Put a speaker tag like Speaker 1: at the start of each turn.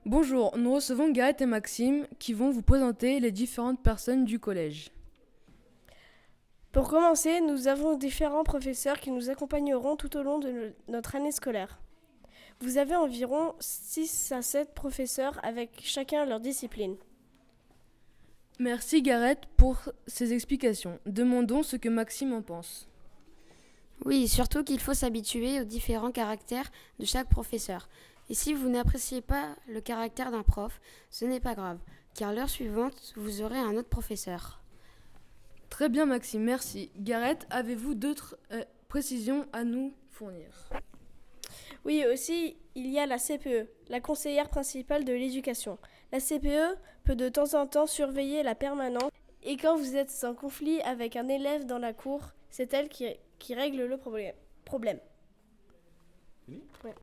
Speaker 1: Bonjour, nous recevons Gareth et Maxime qui vont vous présenter les différentes personnes du collège.
Speaker 2: Pour commencer, nous avons différents professeurs qui nous accompagneront tout au long de notre année scolaire. Vous avez environ 6 à 7 professeurs avec chacun leur discipline.
Speaker 1: Merci Gareth pour ces explications. Demandons ce que Maxime en pense.
Speaker 3: Oui, surtout qu'il faut s'habituer aux différents caractères de chaque professeur. Et si vous n'appréciez pas le caractère d'un prof, ce n'est pas grave, car l'heure suivante, vous aurez un autre professeur.
Speaker 1: Très bien Maxime, merci. Gareth, avez-vous d'autres précisions à nous fournir?
Speaker 2: Oui, aussi, il y a la CPE, la conseillère principale de l'éducation. La CPE peut de temps en temps surveiller la permanence et quand vous êtes en conflit avec un élève dans la cour, c'est elle qui règle le problème. Ouais.